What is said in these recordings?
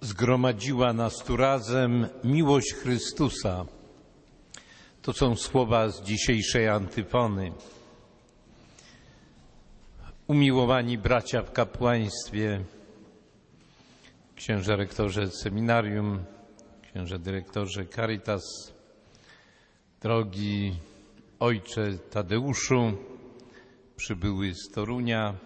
Zgromadziła nas tu razem miłość Chrystusa. To są słowa z dzisiejszej antyfony. Umiłowani bracia w kapłaństwie, księże rektorze seminarium, księże dyrektorze Caritas, drogi ojcze Tadeuszu, przybyły z Torunia,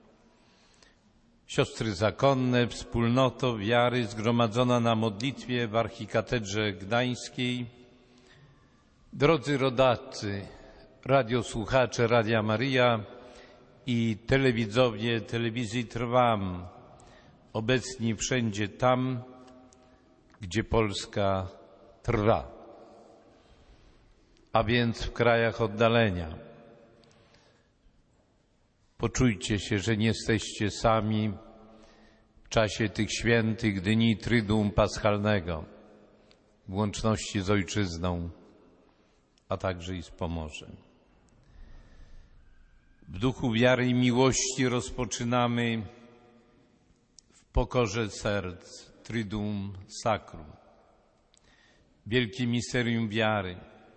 siostry zakonne, wspólnoto wiary zgromadzona na modlitwie w Archikatedrze Gdańskiej, drodzy rodacy, radiosłuchacze Radia Maryja i telewidzowie telewizji Trwam, obecni wszędzie tam, gdzie Polska trwa, a więc w krajach oddalenia. Poczujcie się, że nie jesteście sami w czasie tych świętych dni Triduum Paschalnego, w łączności z Ojczyzną, a także i z Pomorzem. W duchu wiary i miłości rozpoczynamy w pokorze serc Triduum Sacrum, wielkie misterium wiary,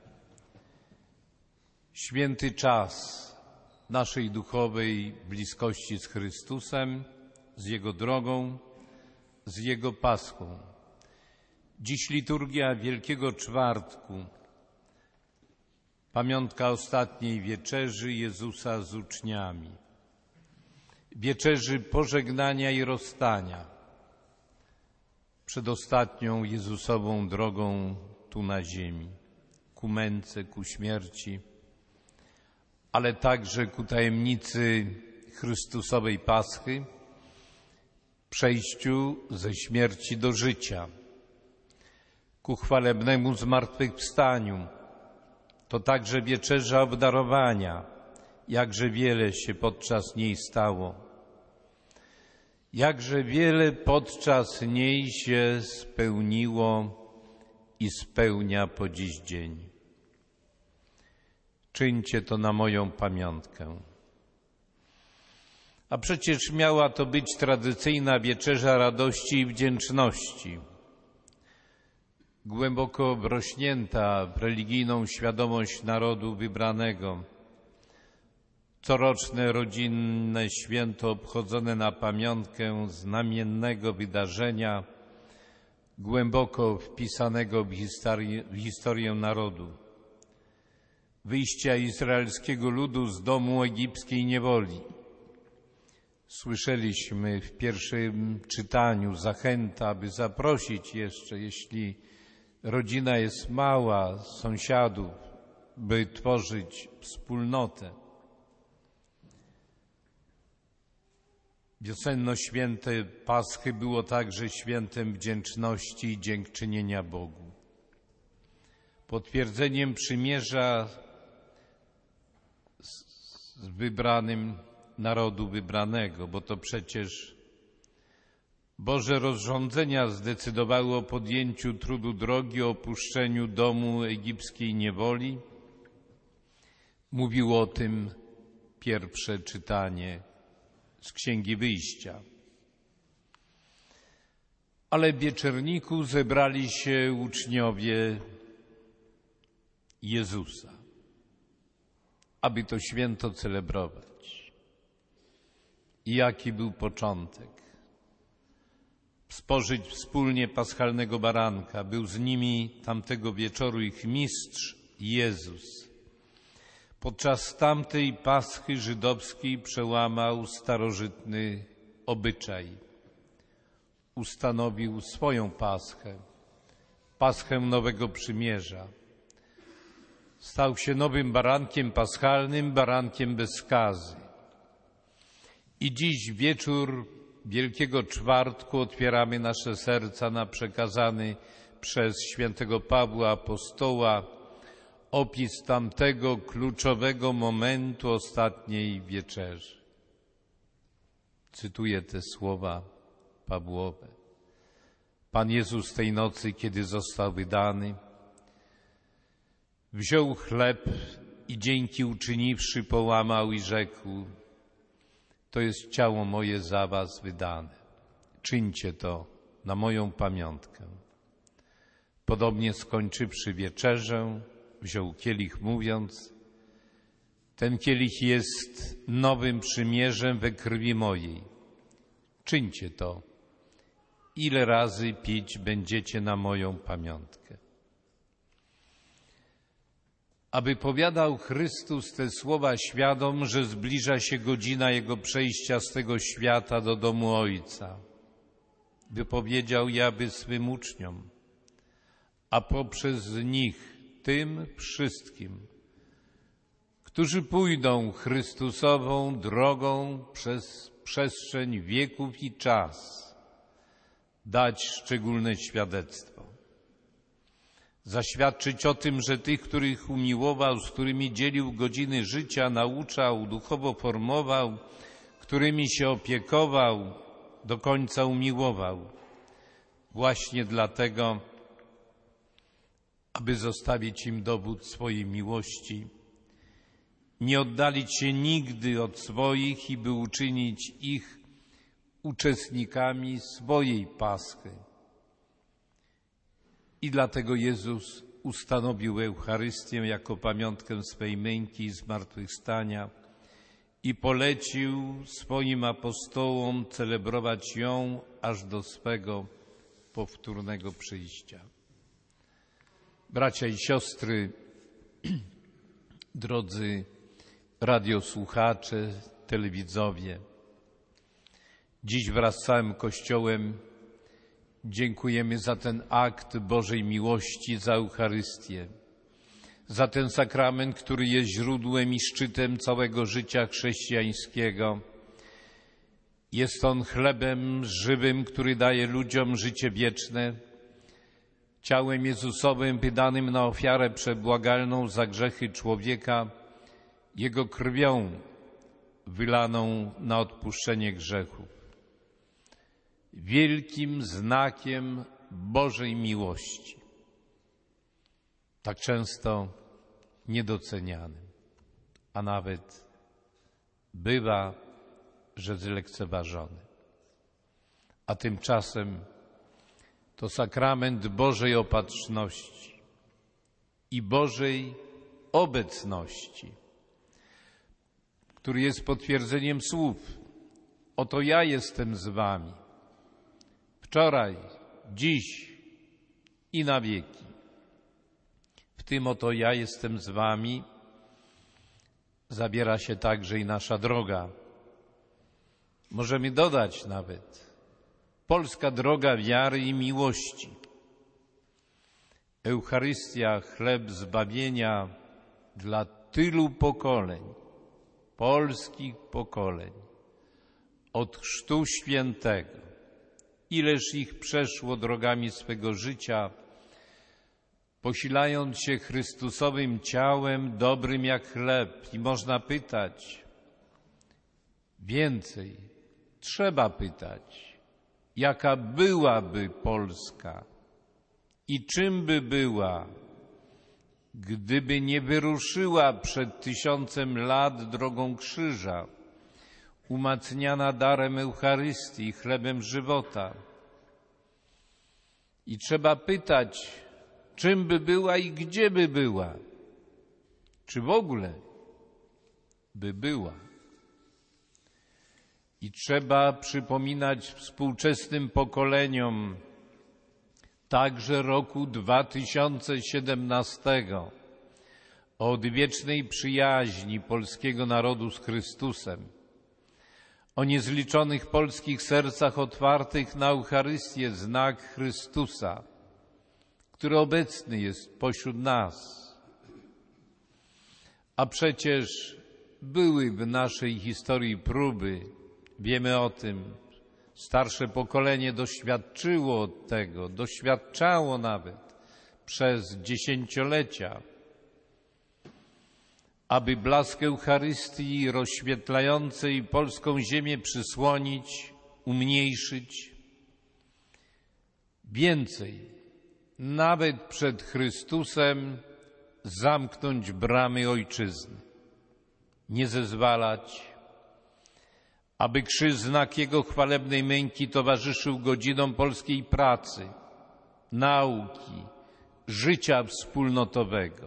święty czas naszej duchowej bliskości z Chrystusem, z Jego drogą, z Jego Paschą. Dziś liturgia Wielkiego Czwartku, pamiątka ostatniej wieczerzy Jezusa z uczniami, wieczerzy pożegnania i rozstania, przed ostatnią Jezusową drogą tu na ziemi, ku męce, ku śmierci, ale także ku tajemnicy Chrystusowej Paschy, przejściu ze śmierci do życia, ku chwalebnemu zmartwychwstaniu. To także wieczerza obdarowania, jakże wiele się podczas niej stało, jakże wiele podczas niej się spełniło i spełnia po dziś dzień. Czyńcie to na moją pamiątkę. A przecież miała to być tradycyjna wieczerza radości i wdzięczności, głęboko wrośnięta w religijną świadomość narodu wybranego, coroczne rodzinne święto obchodzone na pamiątkę znamiennego wydarzenia, głęboko wpisanego w historię narodu, wyjścia izraelskiego ludu z domu egipskiej niewoli. Słyszeliśmy w pierwszym czytaniu zachęta, aby zaprosić jeszcze, jeśli rodzina jest mała, sąsiadów, by tworzyć wspólnotę. Wiosenno-święte Paschy było także świętem wdzięczności i dziękczynienia Bogu. Potwierdzeniem przymierza z wybranym narodu wybranego, bo to przecież Boże rozrządzenia zdecydowały o podjęciu trudu drogi, o opuszczeniu domu egipskiej niewoli. Mówiło o tym pierwsze czytanie z Księgi Wyjścia. Ale w wieczerniku zebrali się uczniowie Jezusa, aby to święto celebrować. I jaki był początek? Spożyć wspólnie paschalnego baranka. Był z nimi tamtego wieczoru ich mistrz Jezus. Podczas tamtej Paschy żydowskiej przełamał starożytny obyczaj. Ustanowił swoją Paschę, Paschę Nowego Przymierza. Stał się nowym barankiem paschalnym, barankiem bez skazy. I dziś wieczór Wielkiego Czwartku otwieramy nasze serca na przekazany przez świętego Pawła Apostoła opis tamtego kluczowego momentu ostatniej wieczerzy. Cytuję te słowa Pawłowe. Pan Jezus tej nocy, kiedy został wydany, wziął chleb i dzięki uczyniwszy połamał i rzekł: to jest ciało moje za was wydane. Czyńcie to na moją pamiątkę. Podobnie skończywszy wieczerzę, wziął kielich, mówiąc: ten kielich jest nowym przymierzem we krwi mojej. Czyńcie to, ile razy pić będziecie na moją pamiątkę. Aby powiadał Chrystus te słowa świadom, że zbliża się godzina Jego przejścia z tego świata do domu Ojca. Wypowiedział je, aby swym uczniom, a poprzez nich tym wszystkim, którzy pójdą Chrystusową drogą przez przestrzeń wieków i czas, dać szczególne świadectwo. Zaświadczyć o tym, że tych, których umiłował, z którymi dzielił godziny życia, nauczał, duchowo formował, którymi się opiekował, do końca umiłował. Właśnie dlatego, aby zostawić im dowód swojej miłości, nie oddalić się nigdy od swoich i by uczynić ich uczestnikami swojej Paschy. I dlatego Jezus ustanowił Eucharystię jako pamiątkę swej męki i zmartwychwstania i polecił swoim apostołom celebrować ją aż do swego powtórnego przyjścia. Bracia i siostry, drodzy radiosłuchacze, telewidzowie, dziś wraz z całym Kościołem dziękujemy za ten akt Bożej miłości, za Eucharystię, za ten sakrament, który jest źródłem i szczytem całego życia chrześcijańskiego. Jest on chlebem żywym, który daje ludziom życie wieczne, ciałem Jezusowym wydanym na ofiarę przebłagalną za grzechy człowieka, Jego krwią wylaną na odpuszczenie grzechów. Wielkim znakiem Bożej miłości, tak często niedocenianym, a nawet bywa, że zlekceważony. A tymczasem to sakrament Bożej opatrzności i Bożej obecności, który jest potwierdzeniem słów: oto ja jestem z wami, wczoraj, dziś i na wieki. W tym oto ja jestem z wami zabiera się także i nasza droga. Możemy dodać nawet polska droga wiary i miłości. Eucharystia, chleb zbawienia dla tylu pokoleń, polskich pokoleń, od Chrztu Świętego. Ileż ich przeszło drogami swego życia, posilając się Chrystusowym ciałem, dobrym jak chleb. I można pytać, więcej, trzeba pytać, jaka byłaby Polska i czym by była, gdyby nie wyruszyła przed 1000 lat drogą krzyża, umacniana darem Eucharystii, chlebem żywota. I trzeba pytać, czym by była i gdzie by była, czy w ogóle by była. I trzeba przypominać współczesnym pokoleniom także roku 2017 o odwiecznej przyjaźni polskiego narodu z Chrystusem, o niezliczonych polskich sercach otwartych na Eucharystię, znak Chrystusa, który obecny jest pośród nas. A przecież były w naszej historii próby, wiemy o tym, starsze pokolenie doświadczyło tego, doświadczało nawet przez dziesięciolecia, aby blask Eucharystii rozświetlającej polską ziemię przysłonić, umniejszyć. Więcej, nawet przed Chrystusem zamknąć bramy ojczyzny, nie zezwalać, aby krzyż, znak Jego chwalebnej męki, towarzyszył godzinom polskiej pracy, nauki, życia wspólnotowego.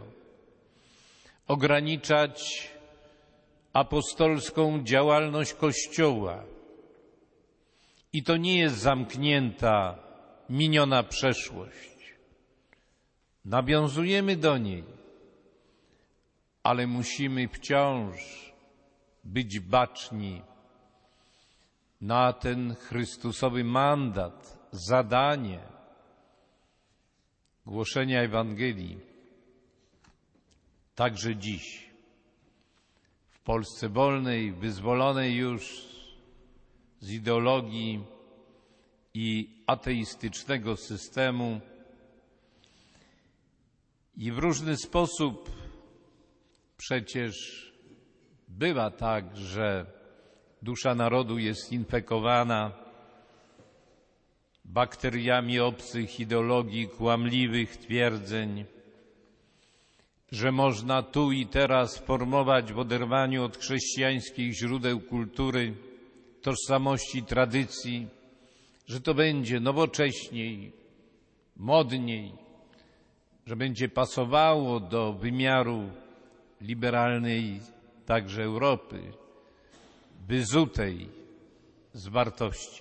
Ograniczać apostolską działalność Kościoła. I to nie jest zamknięta, miniona przeszłość. Nawiązujemy do niej, ale musimy wciąż być baczni na ten Chrystusowy mandat, zadanie głoszenia Ewangelii. Także dziś, w Polsce wolnej, wyzwolonej już z ideologii i ateistycznego systemu, i w różny sposób przecież bywa tak, że dusza narodu jest infekowana bakteriami obcych ideologii, kłamliwych twierdzeń, że można tu i teraz formować w oderwaniu od chrześcijańskich źródeł kultury, tożsamości, tradycji, że to będzie nowocześniej, modniej, że będzie pasowało do wymiaru liberalnej także Europy, wyzutej z wartości.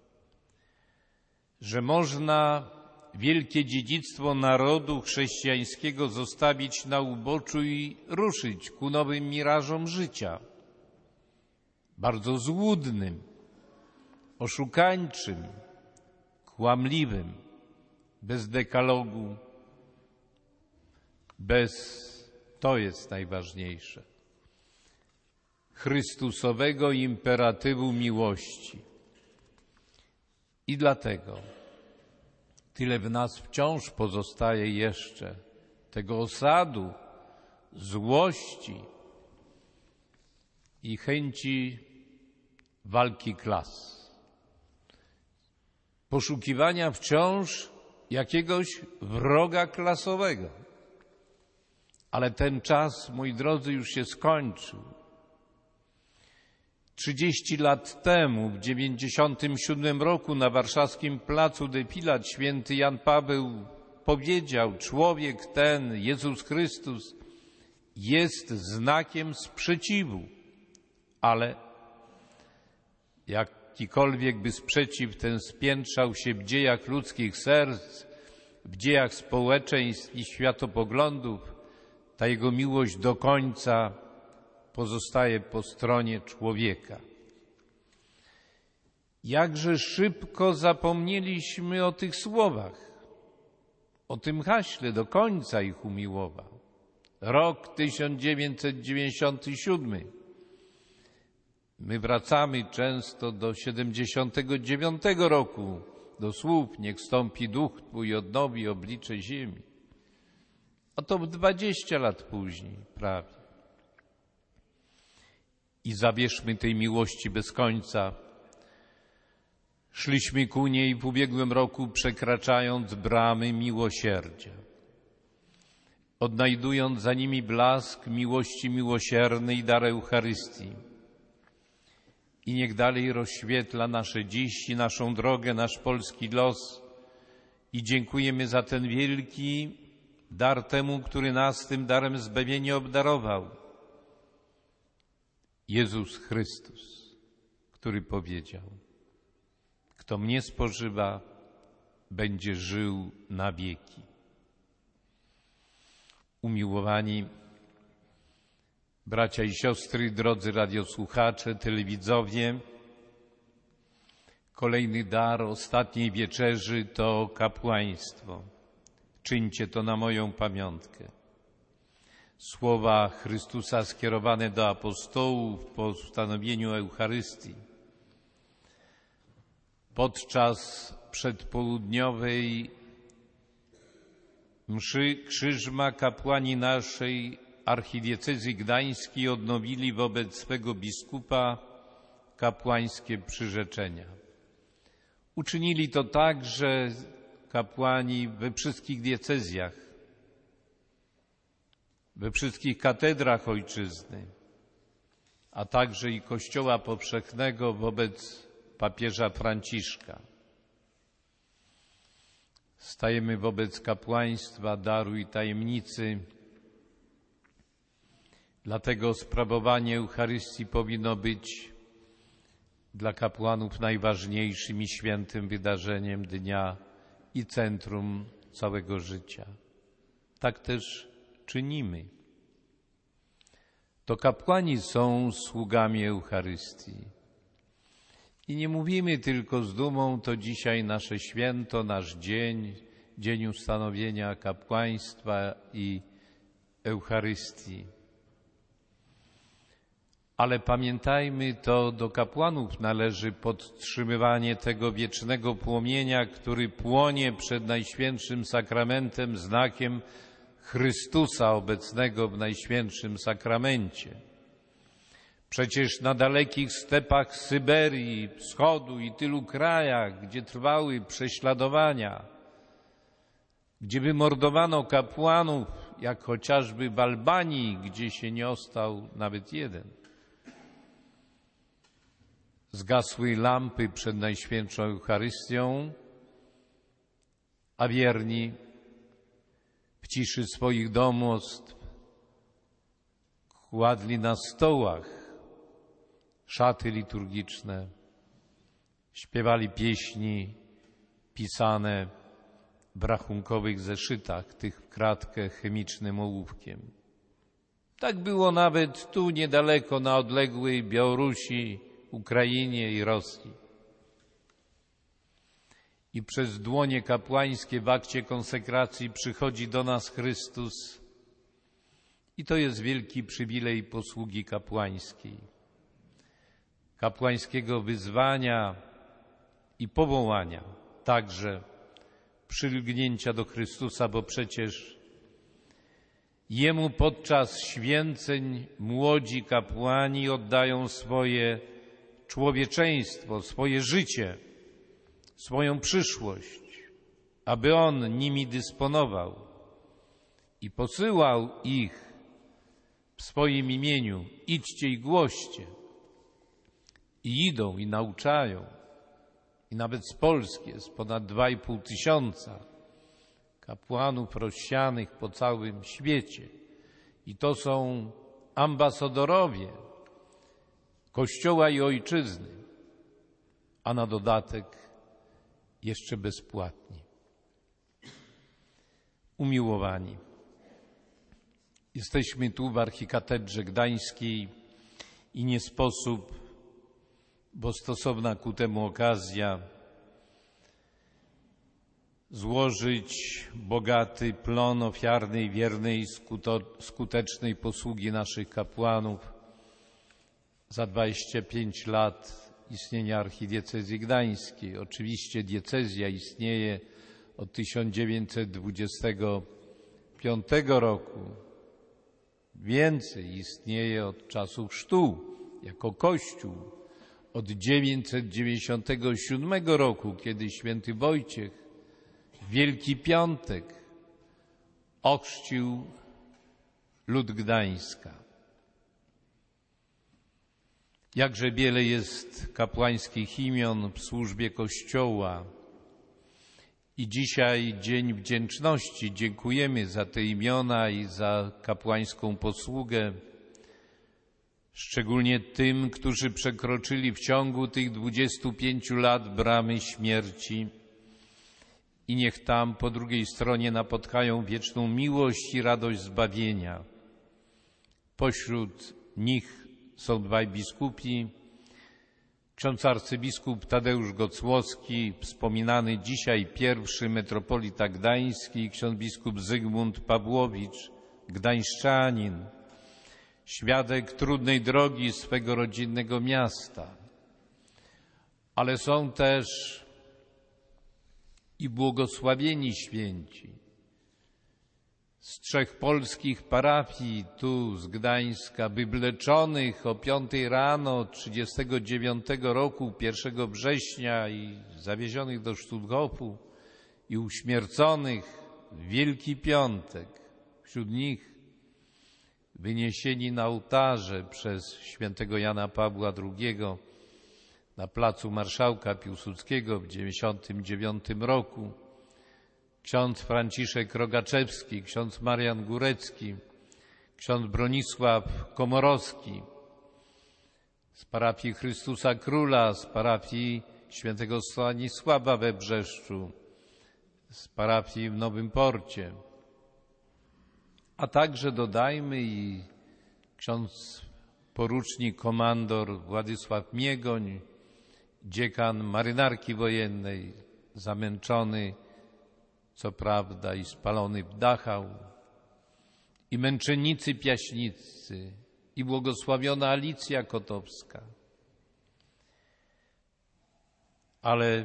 Że można wielkie dziedzictwo narodu chrześcijańskiego zostawić na uboczu i ruszyć ku nowym mirażom życia, bardzo złudnym, oszukańczym, kłamliwym, bez dekalogu, to jest najważniejsze, Chrystusowego imperatywu miłości. I dlatego tyle w nas wciąż pozostaje jeszcze tego osadu, złości i chęci walki klas. Poszukiwania wciąż jakiegoś wroga klasowego. Ale ten czas, moi drodzy, już się skończył. 30 lat temu, w 97 roku na warszawskim placu Defilat święty Jan Paweł powiedział: człowiek ten, Jezus Chrystus, jest znakiem sprzeciwu, ale jakikolwiek by sprzeciw ten spiętrzał się w dziejach ludzkich serc, w dziejach społeczeństw i światopoglądów, ta Jego miłość do końca pozostaje po stronie człowieka. Jakże szybko zapomnieliśmy o tych słowach, o tym haśle: do końca ich umiłował. Rok 1997. My wracamy często do 79 roku, do słów: niech stąpi duch Twój, odnowi oblicze ziemi. Oto 20 lat później prawie. I zabierzmy tej miłości bez końca. Szliśmy ku niej w ubiegłym roku, przekraczając bramy miłosierdzia, odnajdując za nimi blask miłości miłosiernej, dar Eucharystii. I niech dalej rozświetla nasze dziś i naszą drogę, nasz polski los. I dziękujemy za ten wielki dar temu, który nas tym darem zbawienia obdarował. Jezus Chrystus, który powiedział: kto mnie spożywa, będzie żył na wieki. Umiłowani bracia i siostry, drodzy radiosłuchacze, telewidzowie, kolejny dar ostatniej wieczerzy to kapłaństwo. Czyńcie to na moją pamiątkę. Słowa Chrystusa skierowane do apostołów po ustanowieniu Eucharystii. Podczas przedpołudniowej mszy Krzyżma kapłani naszej archidiecezji gdańskiej odnowili wobec swego biskupa kapłańskie przyrzeczenia. Uczynili to także kapłani we wszystkich diecezjach, we wszystkich katedrach ojczyzny, a także i Kościoła powszechnego wobec papieża Franciszka. Stajemy wobec kapłaństwa, daru i tajemnicy. Dlatego sprawowanie Eucharystii powinno być dla kapłanów najważniejszym i świętym wydarzeniem dnia i centrum całego życia. Tak też czynimy. To kapłani są sługami Eucharystii. I nie mówimy tylko z dumą, to dzisiaj nasze święto, nasz dzień, dzień ustanowienia kapłaństwa i Eucharystii. Ale pamiętajmy, to do kapłanów należy podtrzymywanie tego wiecznego płomienia, który płonie przed Najświętszym Sakramentem, znakiem Chrystusa obecnego w Najświętszym Sakramencie. Przecież na dalekich stepach Syberii, Wschodu i tylu krajach, gdzie trwały prześladowania, gdzie wymordowano kapłanów, jak chociażby w Albanii, gdzie się nie ostał nawet jeden. Zgasły lampy przed Najświętszą Eucharystią, a wierni w ciszy swoich domostw kładli na stołach szaty liturgiczne, śpiewali pieśni pisane w rachunkowych zeszytach, tych w kratkę chemicznym ołówkiem. Tak było nawet tu niedaleko, na odległej Białorusi, Ukrainie i Rosji. I przez dłonie kapłańskie w akcie konsekracji przychodzi do nas Chrystus i to jest wielki przywilej posługi kapłańskiej, kapłańskiego wyzwania i powołania, także przylgnięcia do Chrystusa, bo przecież Jemu podczas święceń młodzi kapłani oddają swoje człowieczeństwo, swoje życie, swoją przyszłość, aby On nimi dysponował i posyłał ich w swoim imieniu. Idźcie i głoście. I idą i nauczają. I nawet z Polski jest ponad 2,5 tysiąca kapłanów rozsianych po całym świecie. I to są ambasadorowie Kościoła i Ojczyzny, a na dodatek jeszcze bezpłatni. Umiłowani, jesteśmy tu w Archikatedrze Gdańskiej i nie sposób, bo stosowna ku temu okazja, złożyć bogaty plon ofiarnej, wiernej, skutecznej posługi naszych kapłanów za 25 lat istnienia archidiecezji gdańskiej. Oczywiście diecezja istnieje od 1925 roku. Więcej istnieje od czasów chrztu jako Kościół. Od 997 roku, kiedy święty Wojciech w Wielki Piątek ochrzcił lud Gdańska. Jakże wiele jest kapłańskich imion w służbie Kościoła. I dzisiaj Dzień Wdzięczności. Dziękujemy za te imiona i za kapłańską posługę. Szczególnie tym, którzy przekroczyli w ciągu tych 25 lat bramy śmierci i niech tam po drugiej stronie napotkają wieczną miłość i radość zbawienia. Pośród nich są dwaj biskupi, ksiądz arcybiskup Tadeusz Gocłowski, wspominany dzisiaj pierwszy metropolita gdański, ksiądz biskup Zygmunt Pawłowicz, gdańszczanin, świadek trudnej drogi swego rodzinnego miasta. Ale są też i błogosławieni święci z 3 polskich parafii tu z Gdańska, wywleczonych o 5 rano 1939 roku, 1 września i zawiezionych do Stutthofu i uśmierconych w Wielki Piątek. Wśród nich wyniesieni na ołtarze przez świętego Jana Pawła II na placu Marszałka Piłsudskiego w 1999 roku, ksiądz Franciszek Rogaczewski, ksiądz Marian Górecki, ksiądz Bronisław Komorowski z parafii Chrystusa Króla, z parafii świętego Stanisława we Brzeszczu, z parafii w Nowym Porcie. A także dodajmy i ksiądz porucznik komandor Władysław Miegoń, dziekan marynarki wojennej, zamęczony co prawda i spalony w Dachau, i męczennicy piaśniccy, i błogosławiona Alicja Kotowska. Ale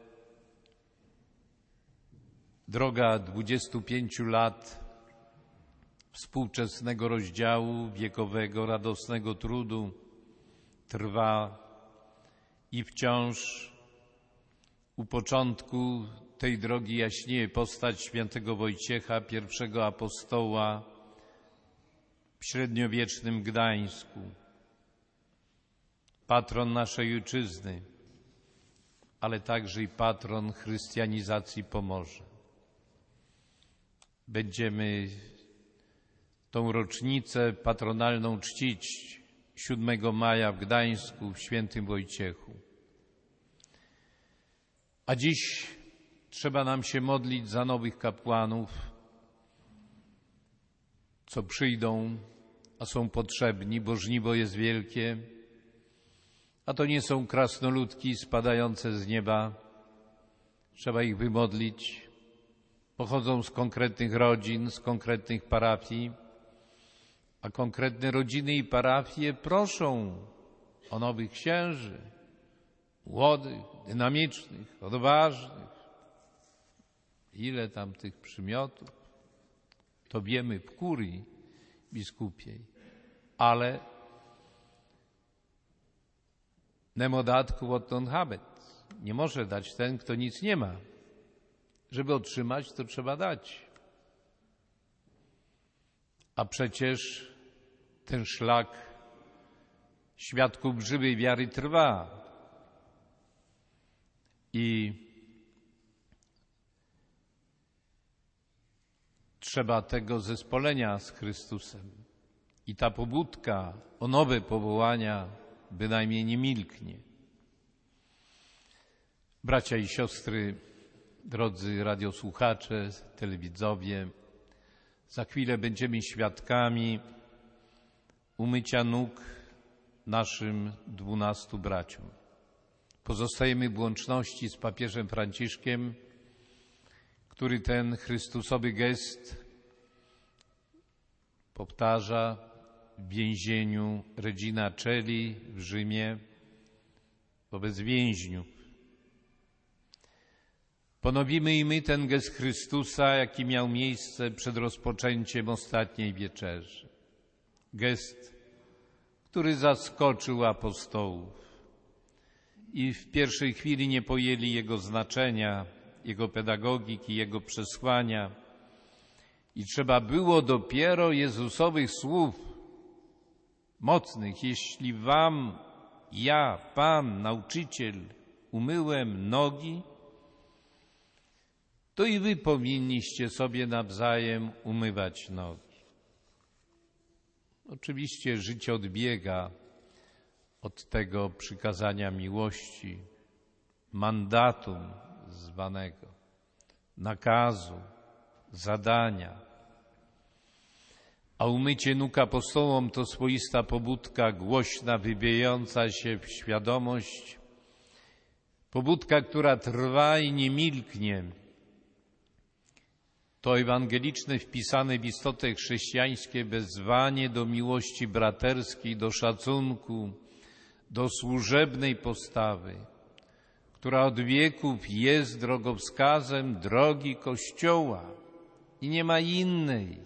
droga 25 lat współczesnego rozdziału wiekowego, radosnego trudu trwa i wciąż u początku tej drogi jaśnieje postać świętego Wojciecha, pierwszego apostoła w średniowiecznym Gdańsku, patron naszej ojczyzny, ale także i patron chrystianizacji Pomorza. Będziemy tą rocznicę patronalną czcić 7 maja w Gdańsku, w świętym Wojciechu. A dziś trzeba nam się modlić za nowych kapłanów, co przyjdą, a są potrzebni, bo żniwo jest wielkie, a to nie są krasnoludki spadające z nieba. Trzeba ich wymodlić. Pochodzą z konkretnych rodzin, z konkretnych parafii, a konkretne rodziny i parafie proszą o nowych księży, młodych, dynamicznych, odważnych. Ile tam tych przymiotów, to wiemy w kurii biskupiej, ale nemo dat quod non habet. Nie może dać ten, kto nic nie ma. Żeby otrzymać, to trzeba dać. A przecież ten szlak świadków żywej wiary trwa. I trzeba tego zespolenia z Chrystusem. I ta pobudka o nowe powołania bynajmniej nie milknie. Bracia i siostry, drodzy radiosłuchacze, telewidzowie, za chwilę będziemy świadkami umycia nóg naszym 12 braciom. Pozostajemy w łączności z papieżem Franciszkiem, który ten chrystusowy gest powtarza w więzieniu Regina Coeli w Rzymie wobec więźniów. Ponowimy i my ten gest Chrystusa, jaki miał miejsce przed rozpoczęciem ostatniej wieczerzy. Gest, który zaskoczył apostołów i w pierwszej chwili nie pojęli jego znaczenia, jego pedagogiki, jego przesłania. I trzeba było dopiero Jezusowych słów mocnych: jeśli wam ja, Pan, nauczyciel, umyłem nogi, to i wy powinniście sobie nawzajem umywać nogi. Oczywiście życie odbiega od tego przykazania miłości, mandatum zwanego, nakazu, zadania. A umycie nóg apostołom to swoista pobudka głośna, wybijająca się w świadomość, pobudka, która trwa i nie milknie. To ewangeliczne, wpisane w istotę chrześcijańskie wezwanie do miłości braterskiej, do szacunku, do służebnej postawy, która od wieków jest drogowskazem drogi Kościoła i nie ma innej.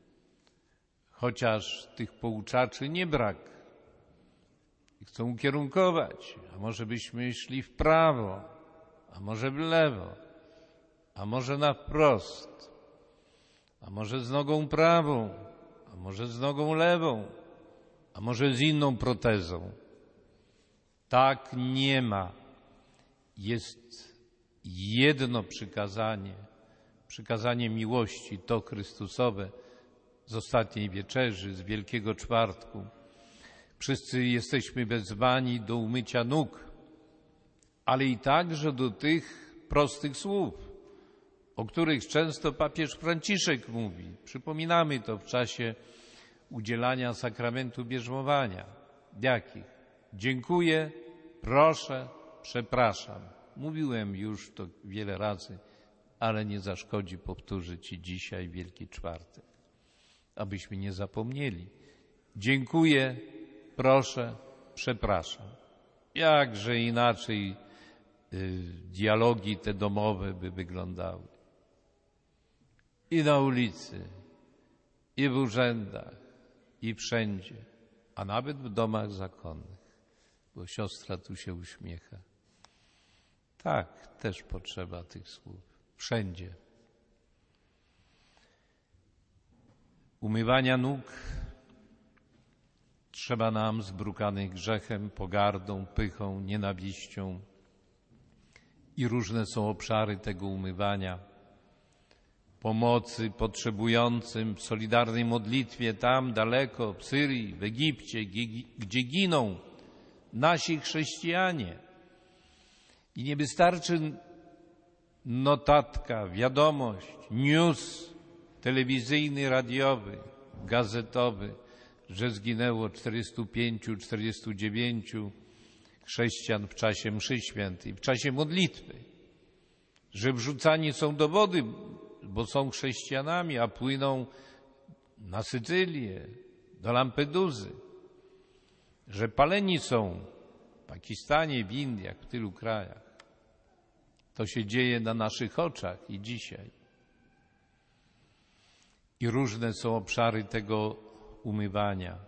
Chociaż tych pouczaczy nie brak. Chcą ukierunkować, a może byśmy szli w prawo, a może w lewo, a może na wprost, a może z nogą prawą, a a może z nogą lewą, a może z inną protezą. Tak nie ma. Jest jedno przykazanie, przykazanie miłości, to Chrystusowe z ostatniej wieczerzy, z Wielkiego Czwartku. Wszyscy jesteśmy wezwani do umycia nóg, ale i także do tych prostych słów, o których często papież Franciszek mówi. Przypominamy to w czasie udzielania sakramentu bierzmowania. Jakich? Dziękuję, proszę, przepraszam. Mówiłem już to wiele razy, ale nie zaszkodzi powtórzyć i dzisiaj Wielki Czwartek, abyśmy nie zapomnieli. Dziękuję, proszę, przepraszam. Jakże inaczej dialogi te domowe by wyglądały. I na ulicy, i w urzędach, i wszędzie, a nawet w domach zakonnych, bo siostra tu się uśmiecha. Tak, też potrzeba tych słów. Wszędzie. Umywania nóg trzeba nam zbrukanych grzechem, pogardą, pychą, nienawiścią. I różne są obszary tego umywania. Pomocy potrzebującym, w solidarnej modlitwie tam daleko, w Syrii, w Egipcie, gdzie giną nasi chrześcijanie. I nie wystarczy notatka, wiadomość, news telewizyjny, radiowy, gazetowy, że zginęło 405, 49 chrześcijan w czasie mszy świętej, w czasie modlitwy, że wrzucani są do wody, bo są chrześcijanami, a płyną na Sycylię, do Lampeduzy, że paleni są w Pakistanie, w Indiach, w tylu krajach. To się dzieje na naszych oczach i dzisiaj. I różne są obszary tego umywania.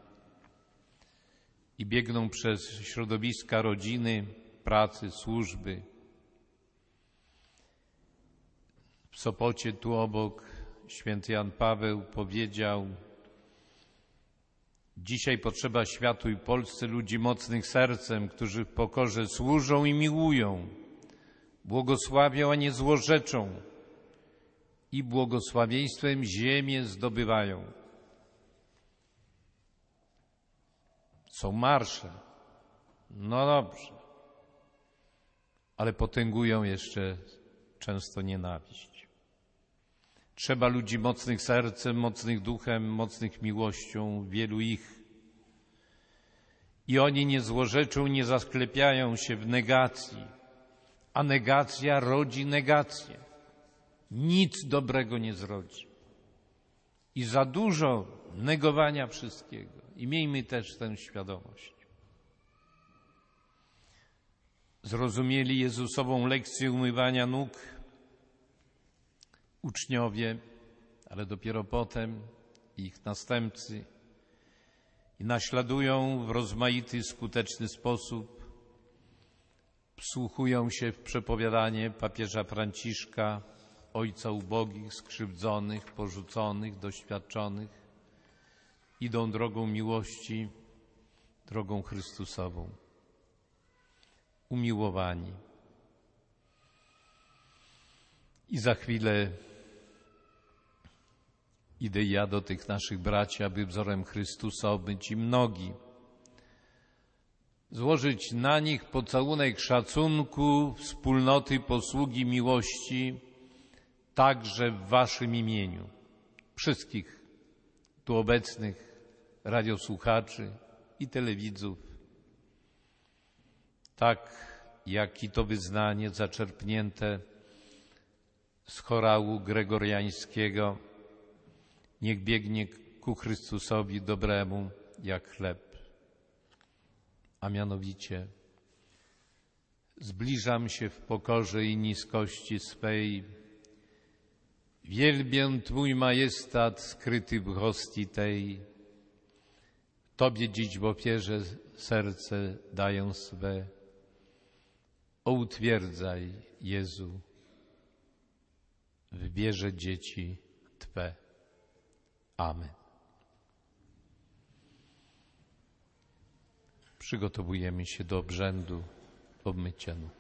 I biegną przez środowiska rodziny, pracy, służby. W Sopocie, tu obok, święty Jan Paweł powiedział: dzisiaj potrzeba światu i Polsce ludzi mocnych sercem, którzy w pokorze służą i miłują, błogosławią, a nie złorzeczą i błogosławieństwem ziemię zdobywają. Są marsze, no dobrze, ale potęgują jeszcze często nienawiść. Trzeba ludzi mocnych sercem, mocnych duchem, mocnych miłością, wielu ich. I oni nie złorzeczą, nie zasklepiają się w negacji, a negacja rodzi negację. Nic dobrego nie zrodzi. I za dużo negowania wszystkiego. I miejmy też tę świadomość. Zrozumieli Jezusową lekcję umywania nóg uczniowie, ale dopiero potem ich następcy i naśladują w rozmaity, skuteczny sposób, wsłuchują się w przepowiadanie papieża Franciszka, ojca ubogich, skrzywdzonych, porzuconych, doświadczonych, idą drogą miłości, drogą Chrystusową. Umiłowani. I za chwilę idę ja do tych naszych braci, aby wzorem Chrystusa obmyć im nogi, złożyć na nich pocałunek szacunku, wspólnoty, posługi, miłości, także w waszym imieniu. Wszystkich tu obecnych radiosłuchaczy i telewidzów. Tak jak i to wyznanie zaczerpnięte z chorału gregoriańskiego, niech biegnie ku Chrystusowi dobremu jak chleb. A mianowicie zbliżam się w pokorze i niskości swej, wielbię Twój majestat skryty w hostii tej. Tobie dziś w ofierze serce daję swe. O utwierdzaj, Jezu, w wierze dzieci Twe. Amen. Przygotowujemy się do obrzędu obmycia nóg.